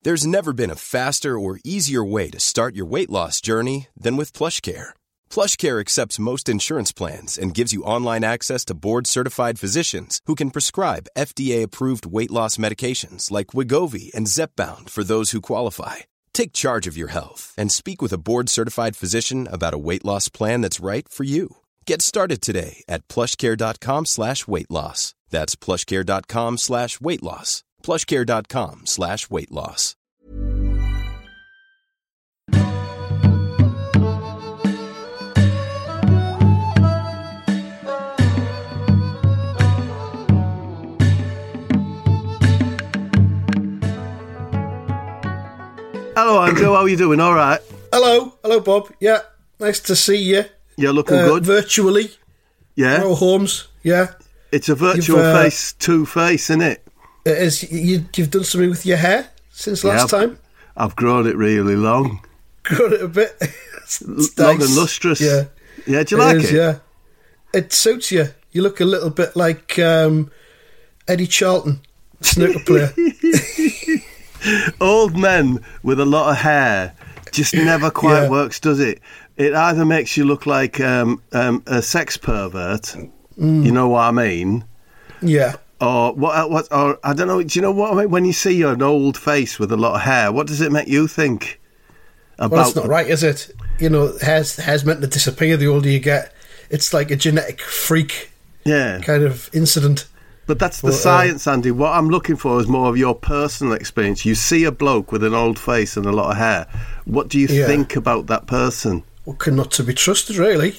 There's never been a faster or easier way to start your weight loss journey than with PlushCare. PlushCare accepts most insurance plans and gives you online access to board-certified physicians who can prescribe FDA-approved weight loss medications like Wegovy and Zepbound for those who qualify. Take charge of your health and speak with a board-certified physician about a weight loss plan that's right for you. Get started today at plushcare.com/weight loss. That's plushcare.com/weight loss. plushcare.com/weight loss. Hello, Andrew. How are you doing? All right. Hello, Bob. Yeah, nice to see you. You're looking good. Virtually. Yeah. Hello, Holmes. Yeah. It's a virtual face to face, isn't it? It is. You've done something with your hair since last time. I've grown it really long. Grown it a bit. It's long nice. and lustrous. Yeah. Yeah. Do you like it? Yeah. It suits you. You look a little bit like Eddie Charlton, snooker player. Old men with a lot of hair just never quite works, does it? It either makes you look like a sex pervert, you know what I mean? Yeah. Or what? Or I don't know. Do you know what I mean? When you see an old face with a lot of hair, what does it make you think? Well, that's not right, is it? You know, hair's meant to disappear the older you get. It's like a genetic freak kind of incident. But that's the science, Andy. What I'm looking for is more of your personal experience. You see a bloke with an old face and a lot of hair. What do you think about that person? Well, not to be trusted, really.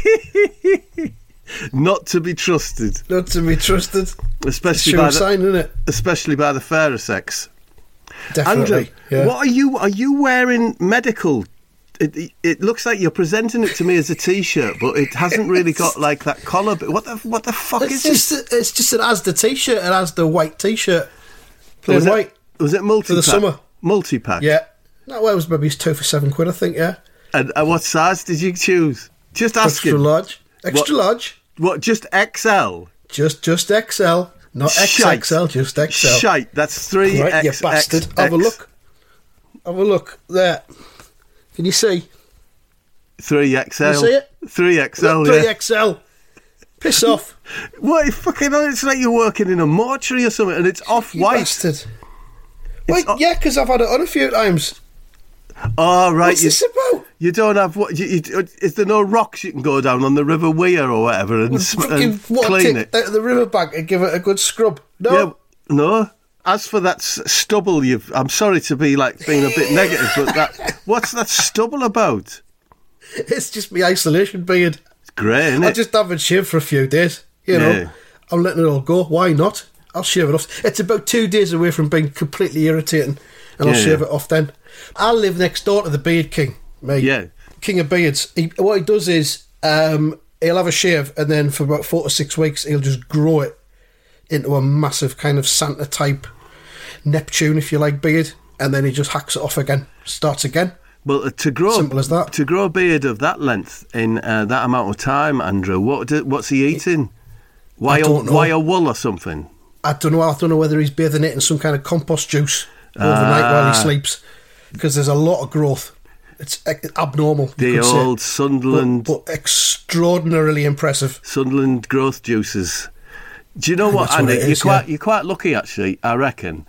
Not to be trusted. Not to be trusted. Especially by sign, isn't it? Especially by the fairer sex. Definitely. Andrew, what are you wearing medical? It looks like you're presenting it to me as a T-shirt, but it hasn't really got like that collar. What the fuck is this? It's just an Asda T-shirt, an Asda white T-shirt, plain white. Was it multi-pack? For the summer. Multi-pack? Yeah. No, well, it was maybe 2 for £7, I think, yeah. And what size did you choose? Just asking. Extra large. Extra large. What, just XL? Just XL. Not XXL, just XL. Shite, that's 3XL. Right, you bastard. Have a look. Have a look. There. Can you see? 3XL. Can you see it? 3XL, look, 3XL. Piss off. What, it's like you're working in a mortuary or something and it's off-white. You bastard. Wait, yeah, because I've had it on a few times. Oh, right. What's this about? You don't have is there no rocks you can go down on the River Wear or whatever and clean it? The riverbank and give it a good scrub. No. Yeah, no. As for that stubble, I'm sorry to be like being a bit negative, but what's that stubble about? It's just my isolation beard. It's great, isn't it? I just haven't shaved for a few days. You know, I'm letting it all go. Why not? I'll shave it off. It's about 2 days away from being completely irritating, and I'll shave it off then. I live next door to the Beard King, mate. Yeah. King of Beards. What he does is he'll have a shave, and then for about 4 to 6 weeks, he'll just grow it into a massive kind of Santa-type Neptune, if you like, beard, and then he just hacks it off again, starts again. Well, to grow simple as that. To grow a beard of that length in that amount of time, Andrew, what's he eating? Why a wool or something? I don't know. I don't know whether he's bathing it in some kind of compost juice overnight while he sleeps, because there's a lot of growth. It's abnormal. The old Sunderland, but extraordinarily impressive. Sunderland growth juices. Do you know what, Andy? You're quite lucky, actually, I reckon,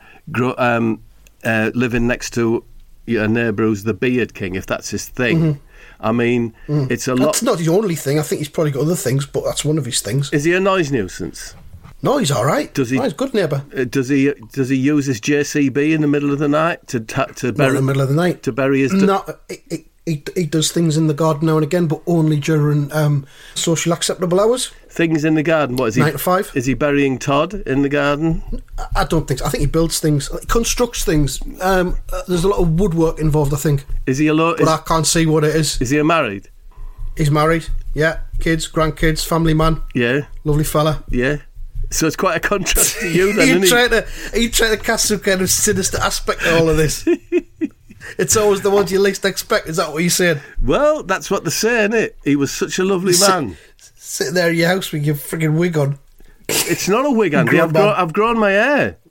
living next to your neighbour who's the Beard King, if that's his thing. Mm-hmm. I mean, it's a lot. That's not his only thing. I think he's probably got other things, but that's one of his things. Is he a noise nuisance? No, he's all right. Does he? No, he's a good neighbour. Does he use his JCB in the middle of the night to bury? Not in the middle of the night to bury his. He does things in the garden now and again, but only during socially acceptable hours. Things in the garden. What is he? 9 to 5. Is he burying Todd in the garden? I don't think so. I think he builds things, constructs things. There's a lot of woodwork involved, I think. Is he alone? But I can't see what it is. Is he married? He's married. Yeah, kids, grandkids, family man. Yeah, lovely fella. Yeah. So it's quite a contrast to you then, Are you trying to cast some kind of sinister aspect to all of this? It's always the ones you least expect. Is that what you're saying? Well, that's what they're saying, isn't it? He was such a lovely man. Sitting there in your house with your frigging wig on. It's not a wig, Andy. I've grown my hair.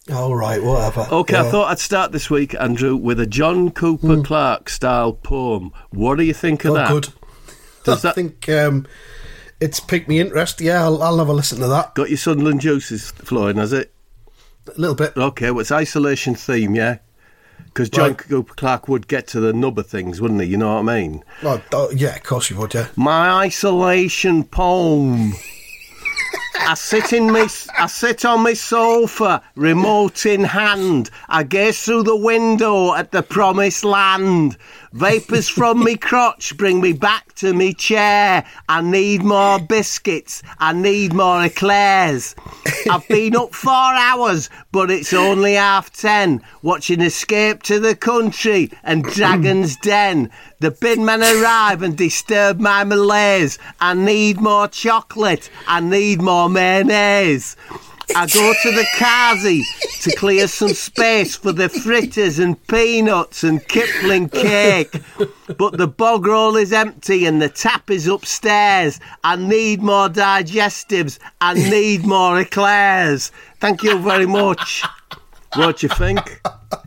All right, whatever. Okay, I thought I'd start this week, Andrew, with a John Cooper Clarke style poem. What do you think of that? Good. I think it's piqued me interest. Yeah, I'll have a listen to that. Got your Sunderland juices flowing, has it? A little bit. Okay, well, it's isolation theme, yeah? Because John Cooper Clarke would get to the nub of things, wouldn't he? You know what I mean? Oh, yeah, of course you would, yeah. My isolation poem. I sit on my sofa, remote in hand. I gaze through the window at the promised land. Vapours from me crotch bring me back to me chair. I need more biscuits. I need more eclairs. I've been up 4 hours, but it's only 10:30. Watching Escape to the Country and Dragon's Den. The bin men arrive and disturb my malaise. I need more chocolate. I need more mayonnaise. I go to the Kazi to clear some space for the fritters and peanuts and Kipling cake. But the bog roll is empty and the tap is upstairs. I need more digestives. I need more eclairs. Thank you very much. What do you think?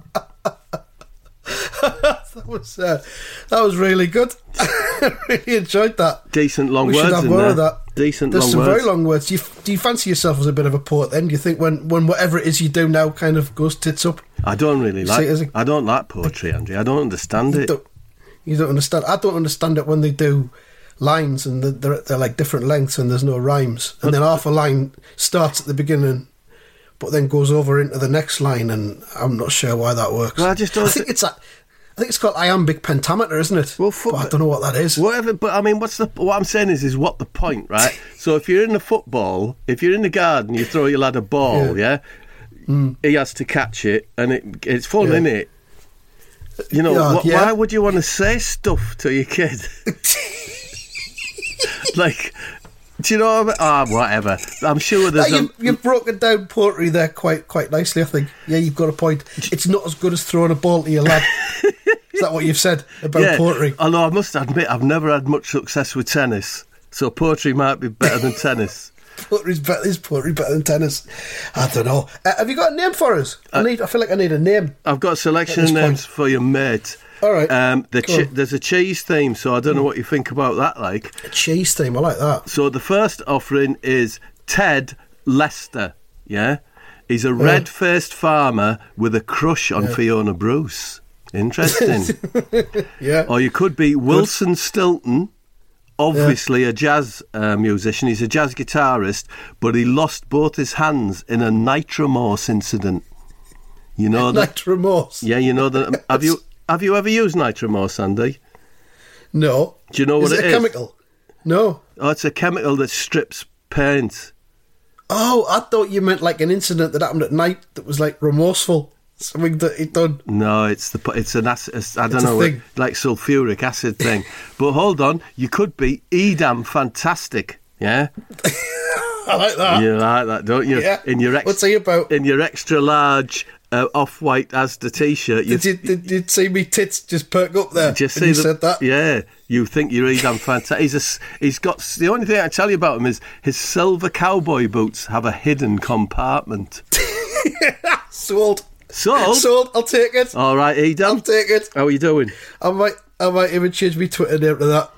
That was really good. I really enjoyed that. Decent long we words should have in more there. Of that. Decent There's long some words. very long words. Do you fancy yourself as a bit of a poet then? Do you think when whatever it is you do now kind of goes tits up? I don't really I don't like poetry, Andrew. I don't understand it. You don't understand. I don't understand it when they do lines and they're like different lengths and there's no rhymes. And then half a line starts at the beginning but then goes over into the next line, and I'm not sure why that works. Well, I just don't. I think it's called iambic pentameter, isn't it? Well, but I don't know what that is. Whatever, but I mean, what I'm saying is what the point, right? So if you're in the football, if you're in the garden, you throw your lad a ball, yeah? He has to catch it, and it's fun, isn't it? You know, why would you want to say stuff to your kid? Like, do you know what I mean? Whatever. I'm sure there's you've broken down poetry there quite nicely, I think. Yeah, you've got a point. It's not as good as throwing a ball to your lad. Is that what you've said about poetry? Although I must admit, I've never had much success with tennis, so poetry might be better than tennis. Is poetry better than tennis? I don't know. Have you got a name for us? I feel like I need a name. I've got a selection of names for you, mate. All right. There's a cheese theme, so I don't know what you think about that. Like a cheese theme, I like that. So the first offering is Ted Lester. Yeah, he's a red-faced farmer with a crush on Fiona Bruce. Interesting. Yeah. Or you could be Wilson Stilton. Obviously a jazz musician. He's a jazz guitarist, but he lost both his hands in a nitromorse incident. You know that? Nitromorse? Yeah, you know that. Have you ever used nitromorse, Andy? No. Do you know what it is? Is it a chemical? No. Oh, it's a chemical that strips paint. Oh, I thought you meant like an incident that happened at night that was like remorseful. Something that he'd done. No, it's an acid. I don't know, like sulfuric acid thing. But hold on, you could be Edam Fantastic. Yeah, I like that. You like that, don't you? Yeah. What's he about? In your extra large off-white Asda t-shirt. Did you see me tits just perk up there? Just see said that. Yeah, you think you're Edam Fantastic. He's got the only thing I can tell you about him is his silver cowboy boots have a hidden compartment. Sold. Sold? I'll take it. All right, Edam. I'll take it. How are you doing? I might even change my Twitter name to that.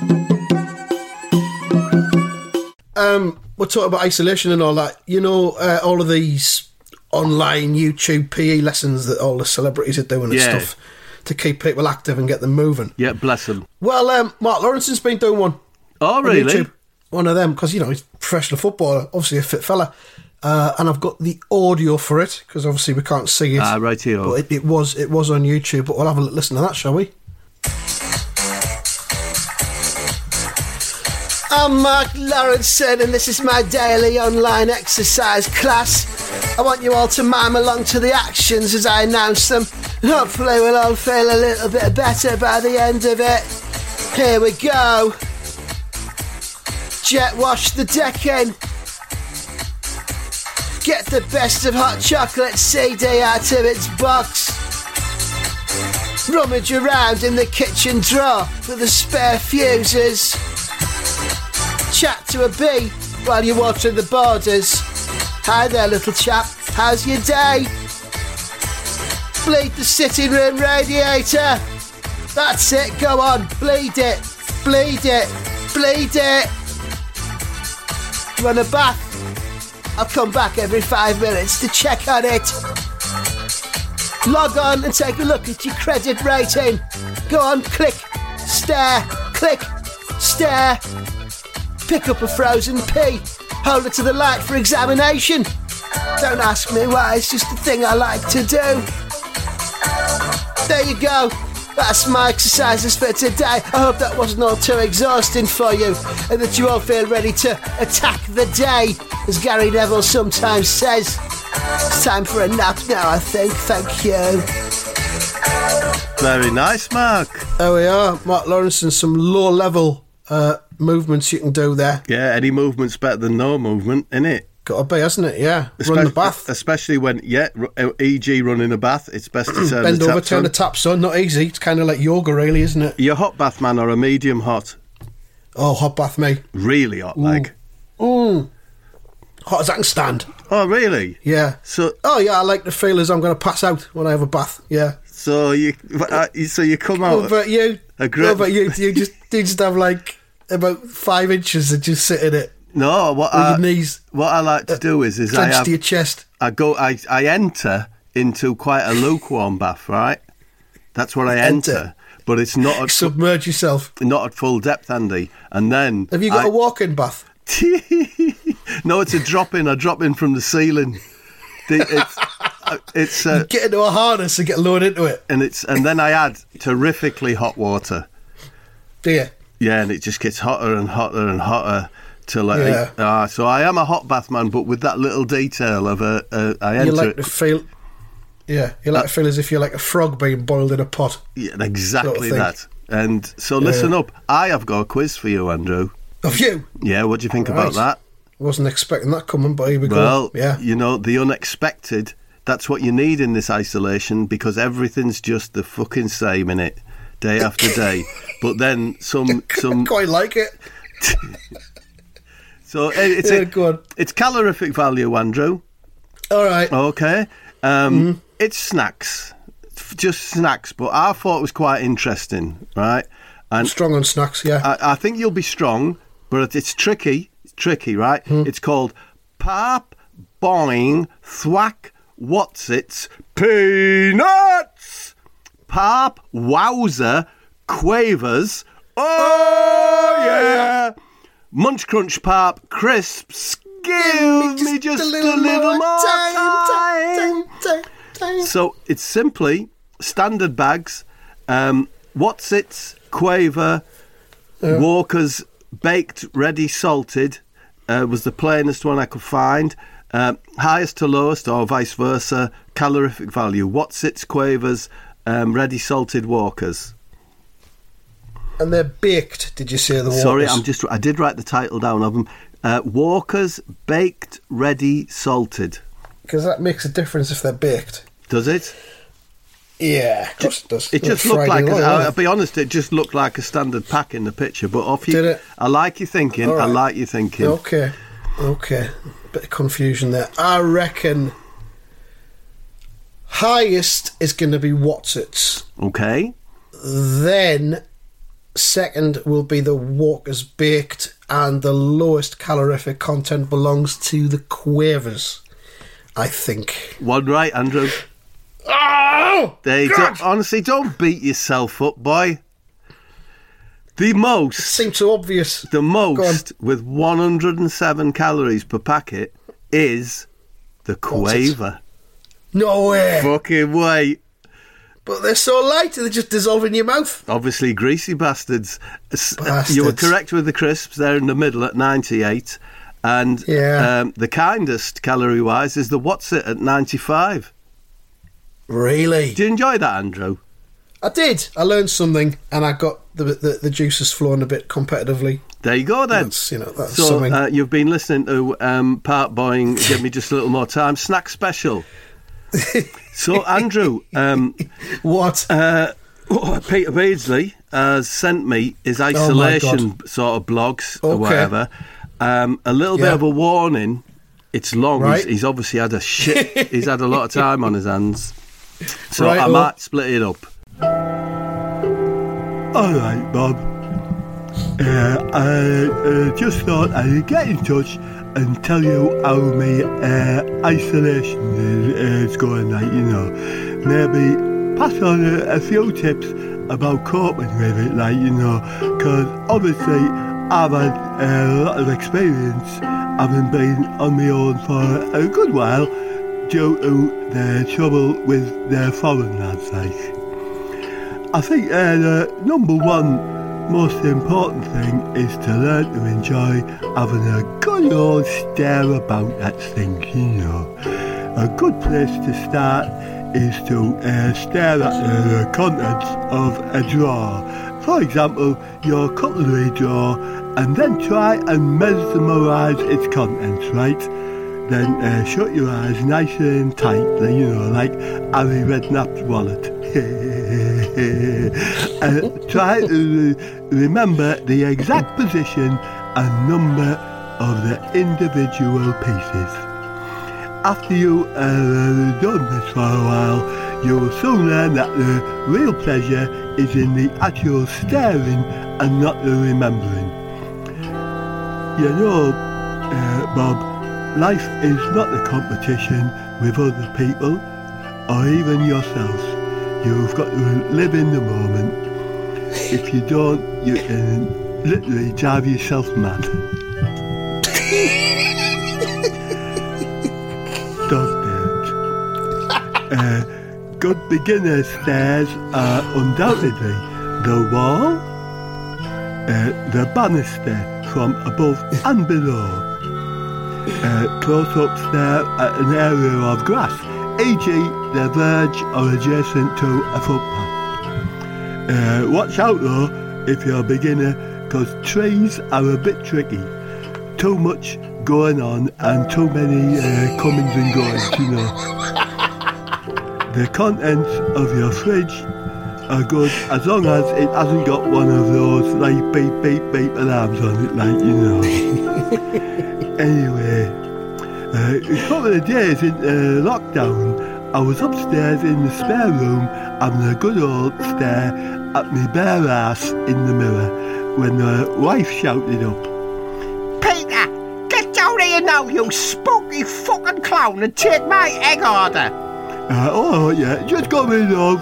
We're talking about isolation and all that. You know, all of these online YouTube PE lessons that all the celebrities are doing and stuff to keep people active and get them moving. Yeah, bless them. Well, Mark Lawrenson's been doing one. Oh, really? On YouTube. One of them, because, you know, he's a professional footballer, obviously a fit fella. And I've got the audio for it, because obviously we can't see it. Right here. But it was on YouTube, but we'll have a listen to that, shall we? I'm Mark Lawrenson, and this is my daily online exercise class. I want you all to mime along to the actions as I announce them. Hopefully we'll all feel a little bit better by the end of it. Here we go. Jet wash the decking. Get the best of Hot Chocolate CD out of its box. Rummage around in the kitchen drawer for the spare fuses. Chat to a bee while you're watering the borders. Hi there, little chap. How's your day? Bleed the sitting room radiator. That's it, go on, bleed it, bleed it, bleed it. Run a bath. I'll come back every 5 minutes to check on it. Log on and take a look at your credit rating. Go on, click, stare, click, stare. Pick up a frozen pea. Hold it to the light for examination. Don't ask me why, it's just a thing I like to do. There you go. That's my exercises for today. I hope that wasn't all too exhausting for you and that you all feel ready to attack the day, as Gary Neville sometimes says. It's time for a nap now, I think. Thank you. Very nice, Mark. There we are. Mark Lawrence and some low-level movements you can do there. Yeah, any movement's better than no movement, innit? Got to be, hasn't it? Yeah. Run the bath. Especially when, e.g. running a bath, it's best to turn Bend the over, taps turn on. the taps on. Not easy. It's kind of like yoga, really, isn't it? You're a hot bath man or a medium hot? Oh, hot bath, me. Really hot, like? Hot as I can stand. Oh, really? Yeah. Oh, yeah, I like the feel as I'm going to pass out when I have a bath. Yeah. So you come out... What about you? A great... What about you? Do you just have like about 5 inches and just sit in it? No, your knees what I like to do is clenched to your chest. I enter into quite a lukewarm bath, right? That's what I enter. But it's not at submerge yourself. Not at full depth, Andy. And then have you got a walk-in bath? No, it's a drop-in. I drop in from the ceiling. It's you get into a harness and get lowered into it. And then I add terrifically hot water. Do you? Yeah, and it just gets hotter and hotter and hotter. So I am a hot bath man, but with that little detail of I enter. You like to feel, you like to feel as if you're like a frog being boiled in a pot. Yeah, exactly sort of that. And so listen up, I have got a quiz for you, Andrew. Have you? Yeah, what do you think about that? Wasn't expecting that coming, but here we go. Well, yeah, you know, the unexpected. That's what you need in this isolation, because everything's just the fucking same, innit? Day after day. But then some quite like it. So it's calorific value, Andrew. All right. Okay. It's snacks, just snacks. But I thought it was quite interesting, right? And strong on snacks, yeah. I think you'll be strong, but it's tricky. It's tricky, right? It's called Pap Boing Thwack Whatsits Peanuts. Pap Wowzer Quavers. Oh yeah. Munch Crunch Pap Crisps. Give me just a little more time. So it's simply standard bags. Whatsits, Quaver, Walker's Baked Ready Salted was the plainest one I could find. Highest to lowest, or vice versa, calorific value. Whatsits, Quavers, Ready Salted Walkers. And they're baked, did you say, the Walkers? Sorry, I did write the title down of them. Walkers Baked Ready Salted. Because that makes a difference if they're baked. Does it? Yeah, of course it does. It just looked like, I'll be honest, it just looked like a standard pack in the picture. But did it? I like your thinking. Right. I like your thinking. Okay. Bit of confusion there. I reckon highest is going to be Whatsits. Okay. Then second will be the Walker's Baked, and the lowest calorific content belongs to the Quavers, I think. One right, Andrew. Oh! There you go. Honestly, don't beat yourself up, boy. The most... It seems so obvious. The most, with 107 calories per packet, is the Quaver. No way. Fucking way. But they're so light, they just dissolve in your mouth. Obviously, greasy bastards. You were correct with the crisps. They're in the middle at 98. And the kindest, calorie-wise, is the Whatsit at 95. Really? Did you enjoy that, Andrew? I did. I learned something, and I got the juices flowing a bit competitively. There you go, then. That's so something. You've been listening to Part Boying, Give Me Just a Little More Time, Snack Special. So, Andrew... what? Peter Beardsley has sent me his isolation sort of blogs or whatever. A little bit of a warning. It's long. Right. He's obviously had he's had a lot of time on his hands. So Right, I might split it up. All right, Bob. I just thought I'd get in touch and tell you how my isolation is going, like, you know. Maybe pass on a few tips about coping with it, like, you know, because obviously I've had a lot of experience having been on my own for a good while due to the trouble with the foreign lads, like. I think the number one most important thing is to learn to enjoy having a good old stare about at things, you know. A good place to start is to stare at the contents of a drawer. For example, your cutlery drawer, and then try and mesmerise its contents, right? Then shut your eyes nice and tightly, you know, like Harry Redknapp's wallet. Try to remember the exact position and number of the individual pieces. After you have done this for a while, you will soon learn that the real pleasure is in the actual staring and not the remembering. You know, Bob, life is not a competition with other people or even yourself. You've got to live in the moment. If you don't, you can literally drive yourself mad. Good beginner stairs are undoubtedly the wall, the banister from above and below, close-up stare at an area of grass, e.g. the verge or adjacent to a footpath. Watch out though if you're a beginner, because trees are a bit tricky. Too much going on and too many comings and goings, you know. The contents of your fridge are good as long as it hasn't got one of those like beep beep beep alarms on it, like, you know. Anyway, a couple of days into lockdown, I was upstairs in the spare room having a good old stare at my bare ass in the mirror when the wife shouted up, Peter, get down here now, you spooky fucking clown, and take my egg order. Oh yeah, just got rid of.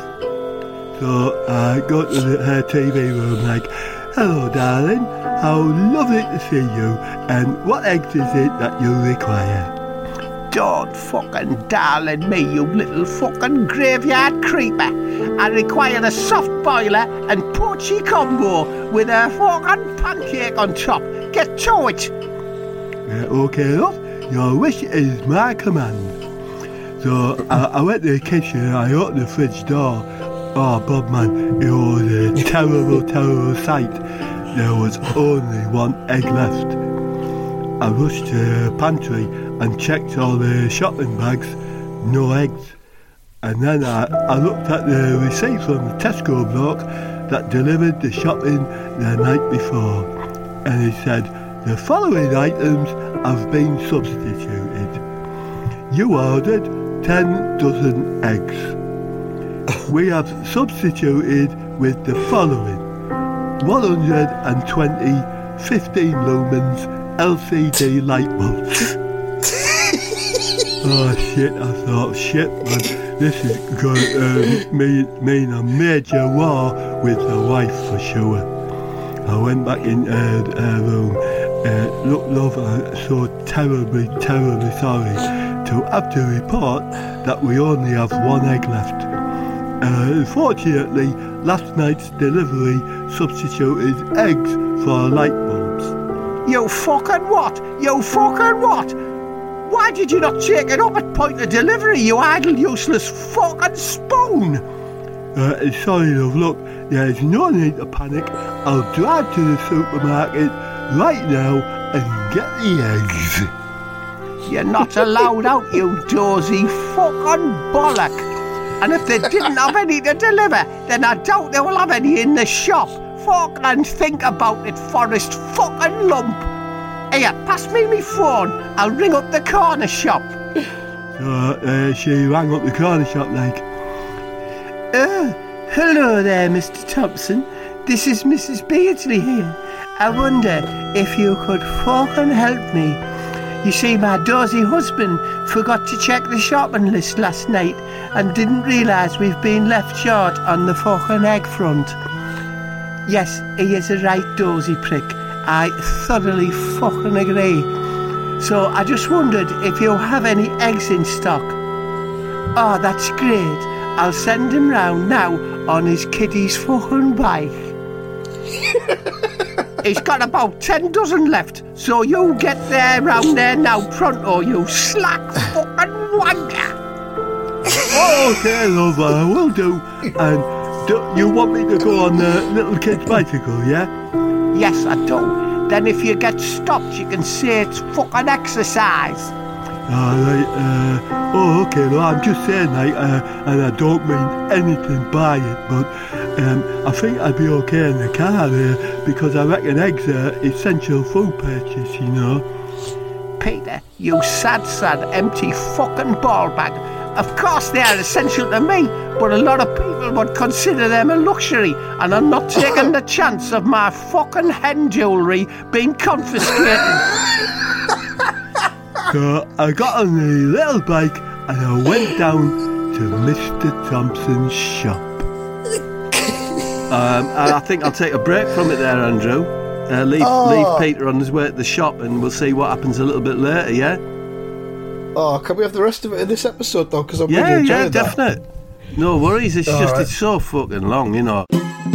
So I go to her TV room like, hello darling, how lovely to see you, and what eggs is it that you require? Don't fucking darling me, you little fucking graveyard creeper. I require a soft boiler and poachy combo with a fucking pancake on top. Get to it. Okay, love, your wish is my command. So I went to the kitchen and I opened the fridge door. Oh, Bob, man, it was a terrible, terrible sight. There was only one egg left. I rushed to the pantry and checked all the shopping bags, no eggs. And then I looked at the receipt from the Tesco bloke that delivered the shopping the night before. And he said, the following items have been substituted. You ordered 10 dozen eggs. We have substituted with the following: 120 15 lumens LCD light bulbs. Oh shit, I thought, shit man, this is going to mean a major war with the wife for sure. I went back in her room. Look, love, I'm so terribly, terribly sorry to have to report that we only have one egg left. Unfortunately, last night's delivery substituted eggs for light bulbs. You fucking what? You fucking what? Why did you not take it up at point of delivery, you idle, useless fucking spoon? Sorry, love, look, there's no need to panic. I'll drive to the supermarket right now and get the eggs. You're not allowed out, you dozy fucking bollock. And if they didn't have any to deliver, then I doubt they will have any in the shop. Fucking think about it, Forrest fucking lump. Here, pass me my phone. I'll ring up the corner shop. So, she rang up the corner shop, like. Hello there, Mr. Thompson. This is Mrs. Beardsley here. I wonder if you could fucking help me. You see, my dozy husband forgot to check the shopping list last night and didn't realise we've been left short on the fucking egg front. Yes, he is a right dozy prick. I thoroughly fucking agree. So I just wondered if you have any eggs in stock. Oh, that's great. I'll send him round now on his kiddie's fucking bike. He's got about 10 dozen left, so you get there round there now pronto, you slack fucking wanker. Oh, okay, love, will do. And do you want me to go on the little kid's bicycle, yeah? Yes, I do. Then if you get stopped, you can say it's fucking exercise. Okay, no, I'm just saying, like, and I don't mean anything by it, but I think I'd be okay in the car because I reckon eggs are essential food purchase, you know. Peter, you sad, empty fucking ball bag. Of course they are essential to me, but a lot of people would consider them a luxury, and I'm not taking the chance of my fucking hen jewellery being confiscated. So I got on the little bike and I went down to Mr. Thompson's shop. I think I'll take a break from it there, Andrew. Leave Peter on his way to the shop and we'll see what happens a little bit later, yeah? Oh, can we have the rest of it in this episode, though? Because I'm really enjoying that. Yeah, definite. No worries, it's just, it's so fucking long, you know.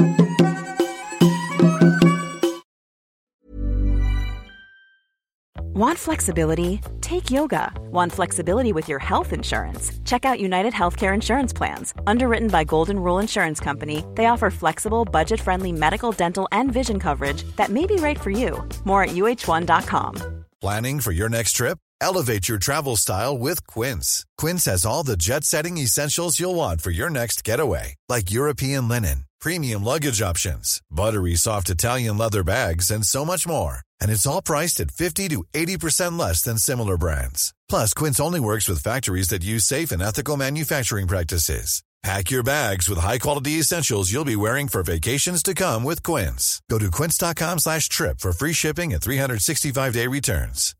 Want flexibility? Take yoga. Want flexibility with your health insurance? Check out United Healthcare Insurance Plans. Underwritten by Golden Rule Insurance Company, they offer flexible, budget-friendly medical, dental, and vision coverage that may be right for you. More at uh1.com. Planning for your next trip? Elevate your travel style with Quince. Quince has all the jet-setting essentials you'll want for your next getaway, like European linen, premium luggage options, buttery soft Italian leather bags, and so much more. And it's all priced at 50 to 80% less than similar brands. Plus, Quince only works with factories that use safe and ethical manufacturing practices. Pack your bags with high-quality essentials you'll be wearing for vacations to come with Quince. Go to quince.com/trip for free shipping and 365-day returns.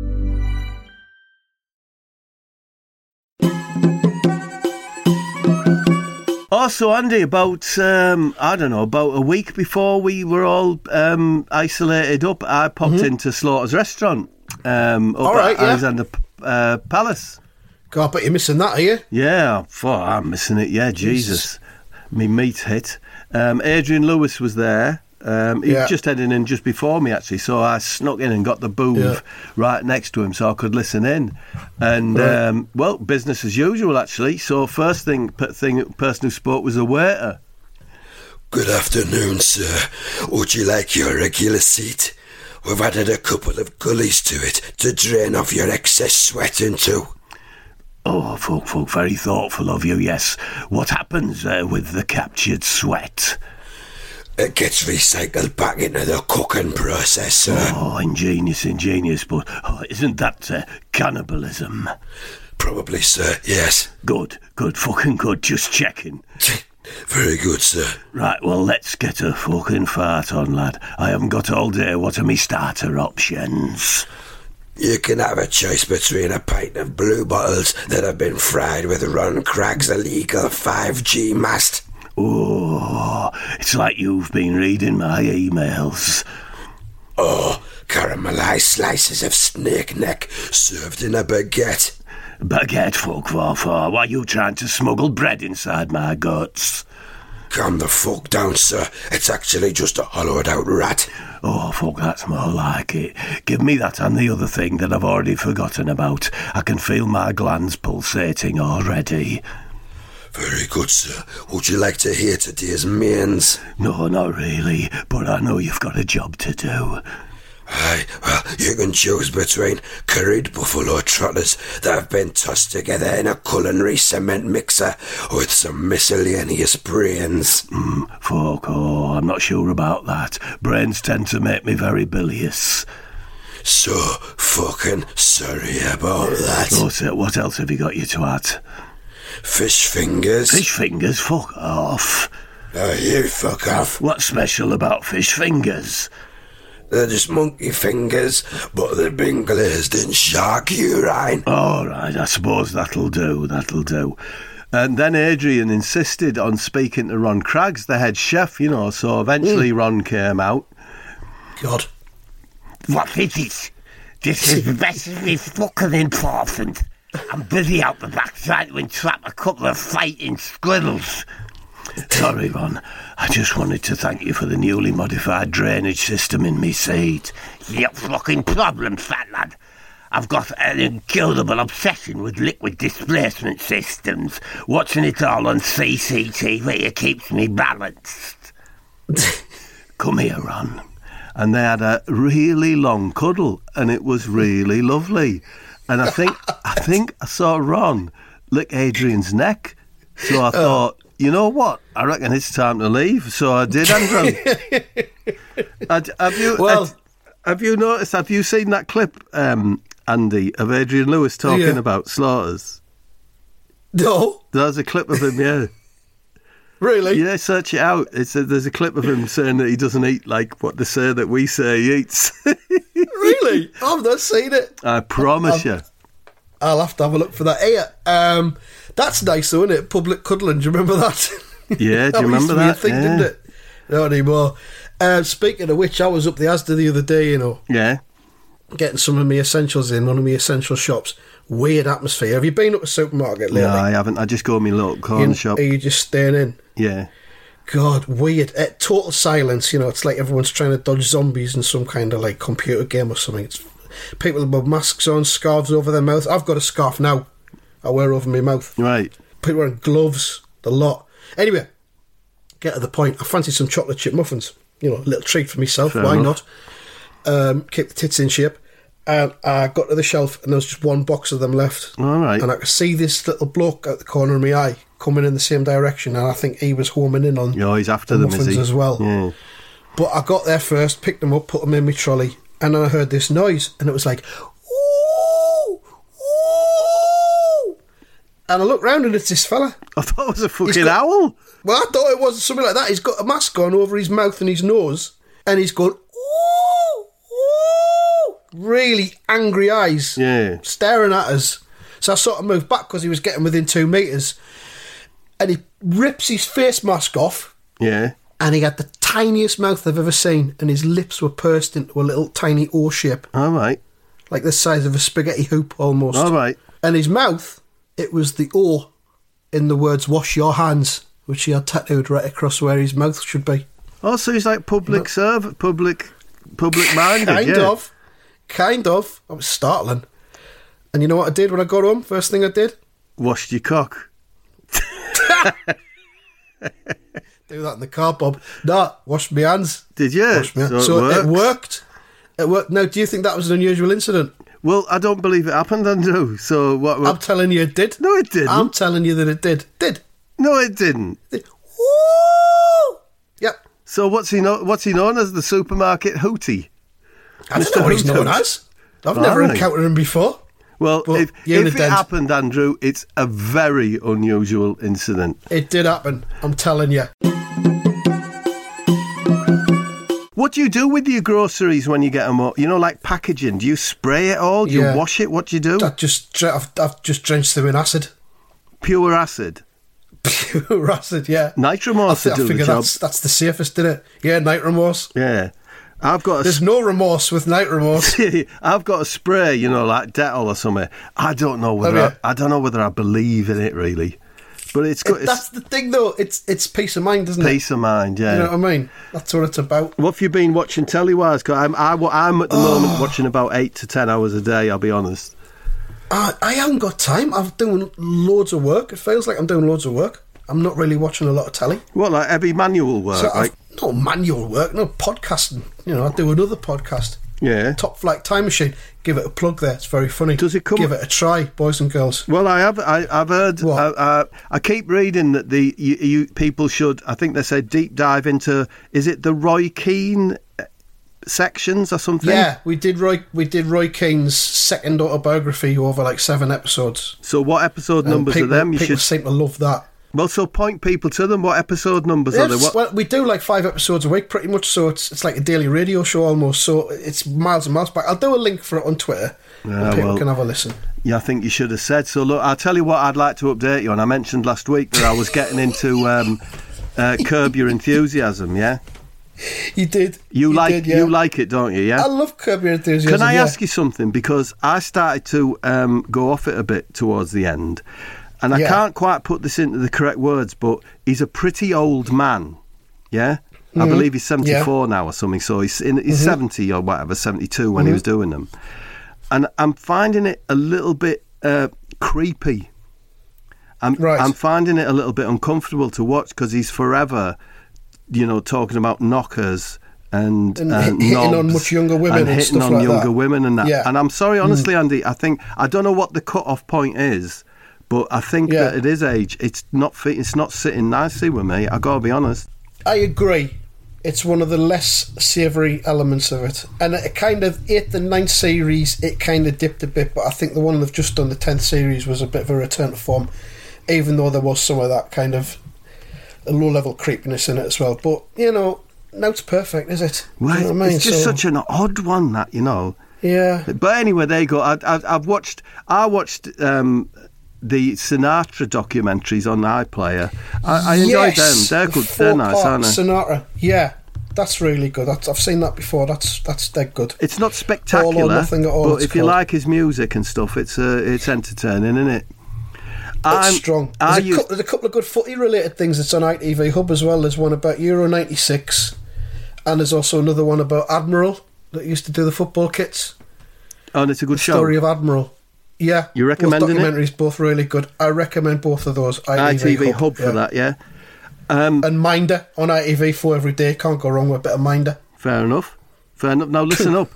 Also, Andy, about about a week before we were all isolated up, I popped into Slaughter's restaurant up at Alexander Palace. God, but you're missing that, are you? Yeah, I'm missing it. Yeah, Jesus, me meat hit. Adrian Lewis was there. He was just heading in just before me, actually, so I snuck in and got the booth right next to him so I could listen in. And, business as usual, actually. So first person who spoke was a waiter. Good afternoon, sir. Would you like your regular seat? We've added a couple of gullies to it to drain off your excess sweat into. Oh, folk, very thoughtful of you, yes. What happens with the captured sweat? It gets recycled back into the cooking process, sir. Oh, ingenious, but isn't that cannibalism? Probably, sir, yes. Good, fucking good, just checking. Very good, sir. Right, well, let's get a fucking fart on, lad. I haven't got all day. What are me starter options? You can have a choice between a pint of blue bottles that have been fried with Ron Craig's illegal 5G mast. Oh, it's like you've been reading my emails. Or caramelised slices of snake neck served in a baguette. Baguette, folk, for? Why are you trying to smuggle bread inside my guts? Calm the fuck down, sir. It's actually just a hollowed-out rat. Oh, fuck, that's more like it. Give me that and the other thing that I've already forgotten about. I can feel my glands pulsating already. Very good, sir. Would you like to hear today's mains? No, not really, but I know you've got a job to do. Aye, well, you can choose between curried buffalo trotters that have been tossed together in a culinary cement mixer with some miscellaneous brains. I'm not sure about that. Brains tend to make me very bilious. so fucking sorry about that. What else have you got you to add? Fish fingers. Fish fingers? Fuck off. Oh, you fuck off. What's special about fish fingers? They're just monkey fingers, but they've been glazed in shark urine. All right, I suppose that'll do. And then Adrian insisted on speaking to Ron Craggs, the head chef, so eventually Ron came out. God. What is it? This is massively fucking important. I'm busy out the back trying to entrap a couple of fighting squirrels. Sorry, Ron. I just wanted to thank you for the newly modified drainage system in me seat. Your fucking problem, fat lad. I've got an incurable obsession with liquid displacement systems. Watching it all on CCTV, it keeps me balanced. Come here, Ron. And they had a really long cuddle, and it was really lovely. And I think I saw Ron lick Adrian's neck. So I thought, you know what? I reckon it's time to leave. So I did, Andrew. Have you noticed? Have you seen that clip, Andy, of Adrian Lewis talking about slaughters? No. There's a clip of him, yeah. Really? Yeah, search it out. There's a clip of him saying that he doesn't eat like what they say that we say he eats. Really? I've not seen it. I promise you. I'll have to have a look for that. Hey, that's nice though, isn't it? Public cuddling, do you remember that? Yeah, do you remember that? Used to be a thing, didn't it? Not anymore. Speaking of which, I was up the Asda the other day, Yeah. Getting some of my essentials in one of my essential shops. Weird atmosphere. Have you been up a supermarket lately? No, I haven't. I just go to my local corner shop. Are you just staying in? Yeah. God, weird. Total silence, It's like everyone's trying to dodge zombies in some kind of like computer game or something. It's people with masks on, scarves over their mouth. I've got a scarf now. I wear over my mouth. Right. People wearing gloves. The lot. Anyway, get to the point. I fancy some chocolate chip muffins. A little treat for myself. Fair Why enough. not? Keep the tits in shape. And I got to the shelf and there was just one box of them left. All right. And I could see this little bloke out the corner of my eye coming in the same direction, and I think he was homing in on he's after the them, muffins is he? as well. Yeah. But I got there first, picked them up, put them in my trolley, and then I heard this noise, and it was like, ooh, ooh. And I looked round and it's this fella. I thought it was a fucking owl. Well, I thought it was something like that. He's got a mask on over his mouth and his nose, and he's going, ooh, ooh. Really angry eyes. Yeah. Staring at us. So I sort of moved back because he was getting within 2 metres. And he rips his face mask off. Yeah. And he had the tiniest mouth I've ever seen, and his lips were pursed into a little tiny O shape. All right. Like the size of a spaghetti hoop almost. All right. And his mouth, it was the O in the words wash your hands, which he had tattooed right across where his mouth should be. Oh, so he's like public minded. Kind of. I was startling. And you know what I did when I got home? First thing I did? Washed your cock. Do that in the car, Bob. No, washed my hands. Did you? Washed my hands. So it worked. It worked. Now, do you think that was an unusual incident? Well, I don't believe it happened, Andrew. So what? I'm telling you it did. No, it didn't. I'm telling you that it did. Did. No, it didn't. Woo! Yep. So what's he known as? The supermarket hootie? I don't know what he's known as. I've never encountered him before. Well, if it happened, Andrew, it's a very unusual incident. It did happen, I'm telling you. What do you do with your groceries when you get them up? Like packaging. Do you spray it all? Do you wash it? What do you do? I've just drenched them in acid. Pure acid? Pure acid, yeah. Nitromorse to do the job. That's the safest, isn't it? Yeah, Nitromorse. Yeah. There's no remorse with Nitromorse. I've got a spray, like Dettol or something. I don't know whether I believe in it really, but it's good. That's the thing, though. It's peace of mind, isn't it? Peace of mind, yeah. You know what I mean? That's what it's about. What have you been watching telly-wise? Cause I'm at the moment watching about 8 to 10 hours a day. I'll be honest. I haven't got time. I'm doing loads of work. It feels like I'm doing loads of work. I'm not really watching a lot of telly. Well, like heavy manual work. So no manual work, no podcasting. I do another podcast. Yeah. Top Flight Time Machine. Give it a plug there. It's very funny. Does it come? Give it a try, boys and girls. Well, I've heard. What? I keep reading that you people should. I think they say deep dive into. Is it the Roy Keane sections or something? Yeah, we did Roy Keane's second autobiography over like 7 episodes. So what episode numbers are them? People seem to love that. Well, so point people to them. What episode numbers are they? Well, we do like 5 episodes a week, pretty much. So it's like a daily radio show almost. So it's miles and miles back. I'll do a link for it on Twitter, and people can have a listen. Yeah, I think you should have said. So look, I'll tell you what I'd like to update you on. I mentioned last week that I was getting into Curb Your Enthusiasm. Yeah, you did. You like it, don't you? Yeah, I love Curb Your Enthusiasm. Can I ask you something? Because I started to go off it a bit towards the end. And I can't quite put this into the correct words, but he's a pretty old man, yeah? I believe he's 74 now or something, so he's 70 or whatever, 72 when he was doing them. And I'm finding it a little bit creepy. I'm finding it a little bit uncomfortable to watch because he's forever, talking about knockers and hitting on much younger women and hitting stuff on like younger that. women and that. Yeah. And I'm sorry, honestly, Andy, I don't know what the cut-off point is, but I think that at his age, it's not sitting nicely with me. I gotta be honest. I agree. It's one of the less savoury elements of it, and it kind of 8th and 9th series, it kind of dipped a bit. But I think the one they've just done, the 10th series, was a bit of a return to form, even though there was some of that kind of low-level creepiness in it as well. But now it's perfect, is it? Well, you know what I mean? It's just such an odd one, that Yeah. But anyway, there you go. I watched the Sinatra documentaries on iPlayer. I enjoyed them. They're good. They're nice, aren't they? Sinatra, yeah, that's really good. I've seen that before. That's dead good. It's not spectacular, All or Nothing at all, but if you like his music and stuff, it's entertaining, isn't it? It's strong. There's a couple of good footy-related things that's on ITV Hub as well. There's one about Euro 96, and there's also another one about Admiral that used to do the football kits. Oh, and it's a good show. Story of Admiral. Yeah. You recommending both documentaries, both really good. I recommend both of those. ITV Hub for that, yeah. And Minder on ITV4 every day. Can't go wrong with a bit of Minder. Fair enough. Now listen up.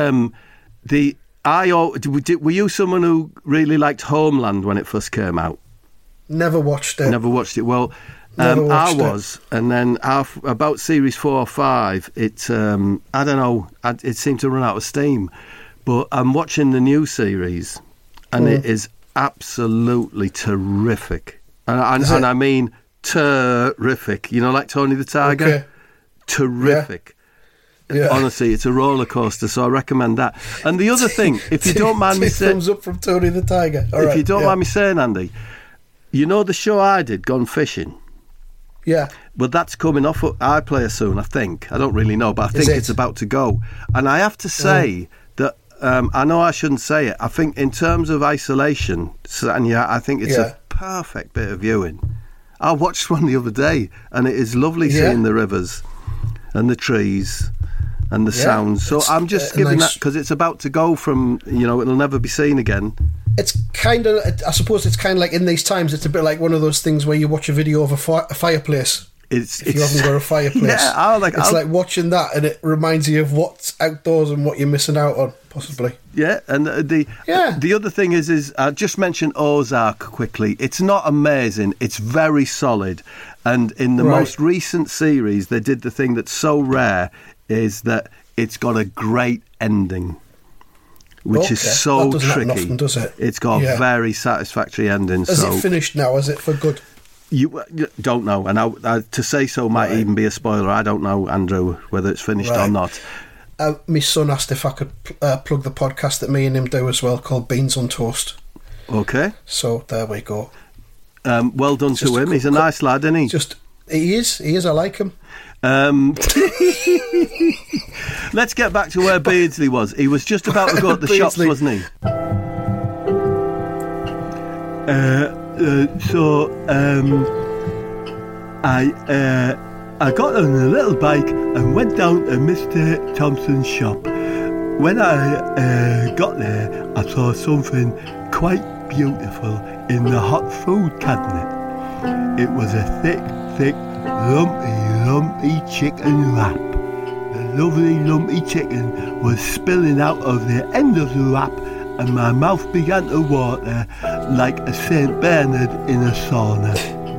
Were you someone who really liked Homeland when it first came out? Never watched it. Well, I was, and then about series 4 or 5, it I don't know, it seemed to run out of steam. But I'm watching the new series, and it is absolutely terrific, and I mean terrific. Like Tony the Tiger, okay. Terrific. Yeah. Honestly, it's a roller coaster, so I recommend that. And the other thing, if you don't mind me saying, thumbs up from Tony the Tiger. If you don't mind me saying, Andy, the show I did, Gone Fishing. Yeah. Well, that's coming off iPlayer soon, I think. I don't really know, but I think it's about to go. And I have to say that I know I shouldn't say it. I think in terms of isolation, I think it's a perfect bit of viewing. I watched one the other day, and it is lovely seeing the rivers and the trees and the sounds. So I'm just giving that because it's about to go from, it'll never be seen again. It's kind of, I suppose it's kind of like in these times, it's a bit like one of those things where you watch a video of a fireplace. If you haven't got a fireplace. It's like watching that, and it reminds you of what's outdoors and what you're missing out on, possibly. Yeah, and the other thing is I just mentioned Ozark quickly. It's not amazing. It's very solid. And in the most recent series, they did the thing that's so rare, is that it's got a great ending, which is so tricky. Often, does it? It's got a very satisfactory ending. Is it finished now? Is it for good? You don't know, and to say so might even be a spoiler. I don't know, Andrew, whether it's finished or not. My son asked if I could plug the podcast that me and him do as well, called Beans on Toast. Okay. So there we go. Well done to him. He's a nice lad, isn't he? He is. I like him. Let's get back to where Beardsley was. He was just about to go to the shops, wasn't he? I got on a little bike and went down to Mr. Thompson's shop. When I got there, I saw something quite beautiful in the hot food cabinet. It was a thick, lumpy chicken wrap. The lovely lumpy chicken was spilling out of the end of the wrap, and my mouth began to water like a St. Bernard in a sauna.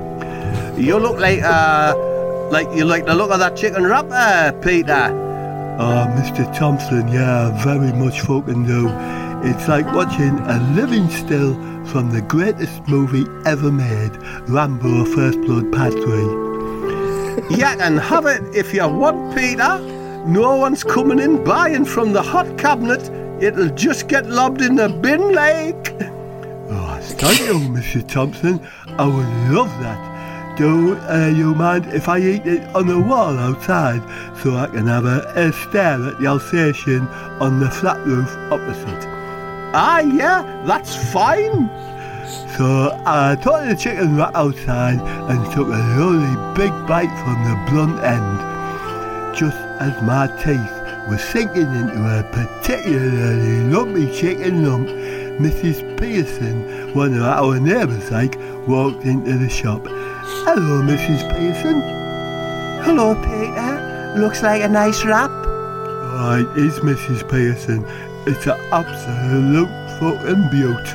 You look like you like the look of that chicken wrap, Peter. Oh, Mr. Thompson, yeah, very much fucking do. It's like watching a living still from the greatest movie ever made, Rambo First Blood Part 3. You can have it if you want, Peter. No one's coming in buying from the hot cabinet. It'll just get lobbed in the bin lake. Oh, thank you, Mr. Thompson. I would love that. Do you mind if I eat it on the wall outside so I can have a stare at the Alsatian on the flat roof opposite? Ah, yeah, that's fine. So I took the chicken wrap outside and took a really big bite from the blunt end. Just as my teeth were sinking into a particularly lumpy chicken lump, Mrs. Pearson, one of our neighbours walked into the shop. Hello, Mrs. Pearson. Hello, Peter. Looks like a nice wrap. Oh, it is, Mrs. Pearson. It's an absolute fucking beaut.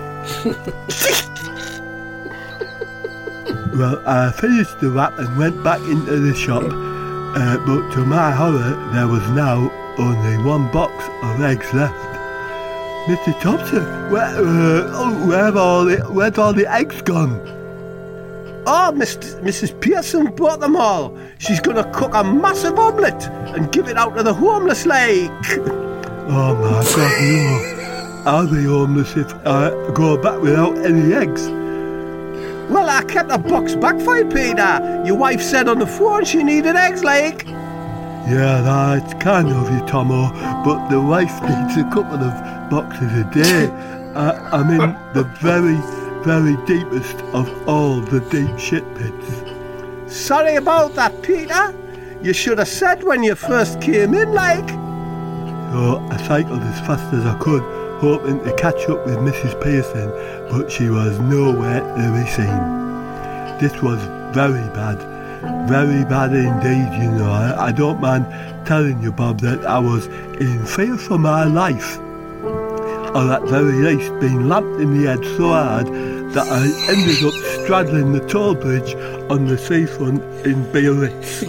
Well, I finished the wrap and went back into the shop, but to my horror, there was now only one box of eggs left. Mr. Thompson, where'd all the eggs gone? Oh, Mrs. Pearson bought them all. She's going to cook a massive omelette and give it out to the homeless like. Oh my God, no. I'll be homeless if I go back without any eggs. Well, I kept a box back for you, Peter. Your wife said on the phone she needed eggs like. Yeah, that's kind of you, Tomo, but the wife needs a couple of boxes a day. I'm in the very deepest of all the deep shit pits. Sorry about that, Peter. You should have said when you first came in, like. So I cycled as fast as I could, hoping to catch up with Mrs. Pearson, but she was nowhere to be seen. This was very bad indeed, you know. I don't mind telling you, Bob, that I was in fear for my life. Or at very least being lamped in the head so hard that I ended up straddling the toll bridge on the seafront in Biarritz.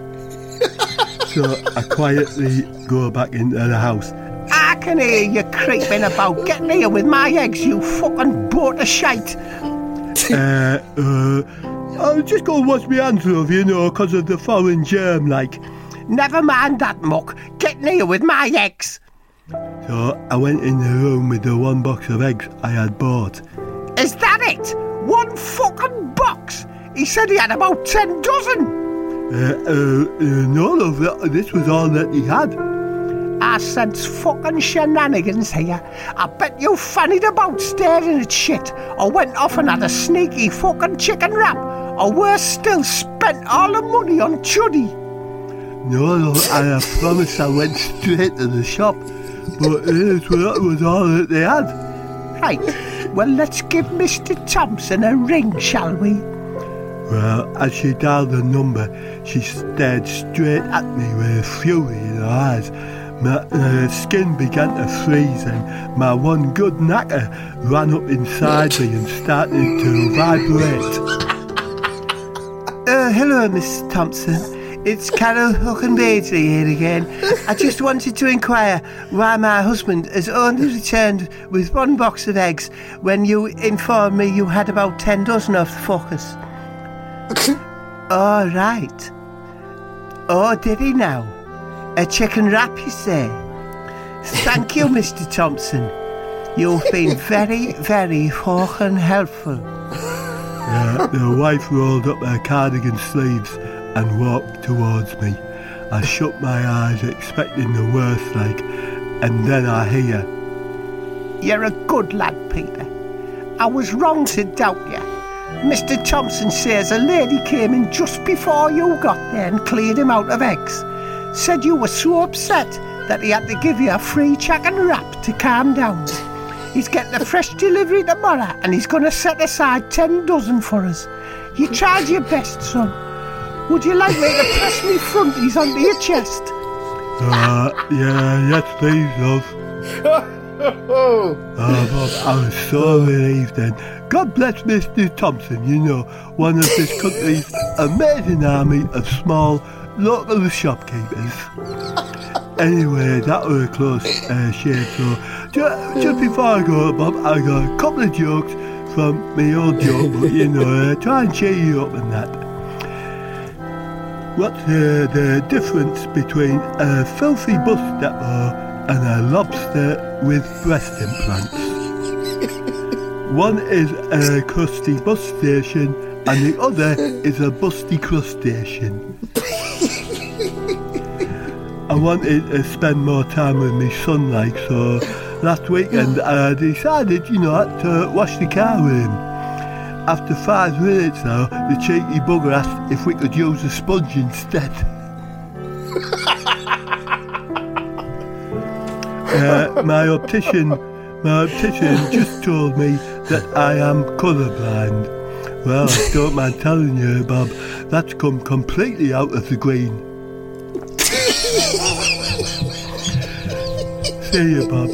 So I quietly go back into the house. I can hear you creeping about. Get here with my eggs, you fucking boat of shite. I'll just go wash my hands, love, you know, because of the foreign germ, like. Never mind that muck. Get here with my eggs. So I went in the room with the one box of eggs I had bought. Is that it? One fucking box? He said he had about 10 dozen. No, love, this was all that he had. I sense fucking shenanigans here. I bet you fannied about staring at shit, or went off and had a sneaky fucking chicken wrap, or worse still, spent all the money on chuddy. No, love, I promise I went straight to the shop, but it was all that they had. Right, well, let's give Mr. Thompson a ring, shall we? Well, as she dialed the number, she stared straight at me with fury in her eyes. My skin began to freeze and my one good knacker ran up inside me and started to vibrate. Hello, Miss Thompson. It's Carol Huckenbeardsley here again. I just wanted to inquire why my husband has only returned with one box of eggs when you informed me you had about 10 dozen of the fuckers. All right. Oh, did he now? A chicken wrap, you say? Thank you, Mr. Thompson. You've been very, very fucking helpful. The wife rolled up her cardigan sleeves and walked towards me. I shut my eyes, expecting the worst, like, and then I hear, You're a good lad, Peter. I was wrong to doubt you. Mr. Thompson says a lady came in just before you got there and cleared him out of eggs. Said you were so upset that he had to give you a free chicken wrap to calm down. He's getting a fresh delivery tomorrow and he's going to set aside 10 dozen for us. You tried your best, son. Would you like me to press me fronties onto your chest? Yes please, love. Oh, Bob, I was so relieved then. God bless Mr. Thompson, you know, one of this country's amazing army of small local shopkeepers. Anyway, that was a close shave. So, just before I go, Bob, I got a couple of jokes from my old joke, but try and cheer you up and that. What's the difference between a filthy bus depot and a lobster with breast implants? One is a crusty bus station and the other is a busty crustacean. I wanted to spend more time with my son, so last weekend I decided, to wash the car with him. After 5 minutes though, the cheeky bugger asked if we could use a sponge instead. My optician just told me that I am colourblind. Well, I don't mind telling you, Bob, that's come completely out of the green. See you, Bob.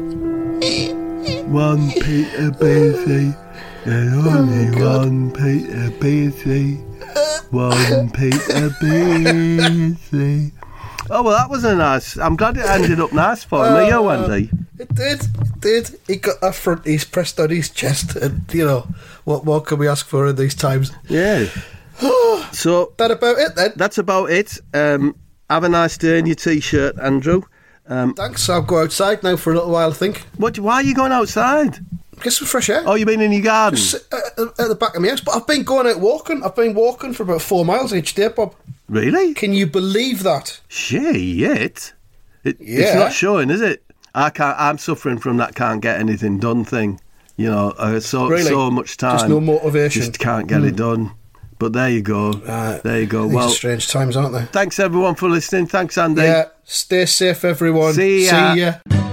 1 Peter Beasley, and only 1 Peter Beasley. 1 Peter Beasley. Oh, well, that was a nice... I'm glad it ended up nice for him. Are you, Andy? It did. He got that front piece pressed on his chest, and, what more can we ask for in these times? Yeah. So... That about it, then? That's about it. Have a nice day in your T-shirt, Andrew. Thanks, I'll go outside now for a little while, I think. Why are you going outside? Get some fresh air. Oh, you been in your garden? Just at the back of my house. But I've been going out walking. I've been walking for about 4 miles each day, Bob. Really? Can you believe that? Shit. It's not showing, is it? I'm suffering from that can't get anything done thing. So much time. Just no motivation. Just can't get it done. But there you go. There you go. These are strange times, aren't they? Thanks everyone for listening. Thanks, Andy. Yeah. Stay safe, everyone. See ya.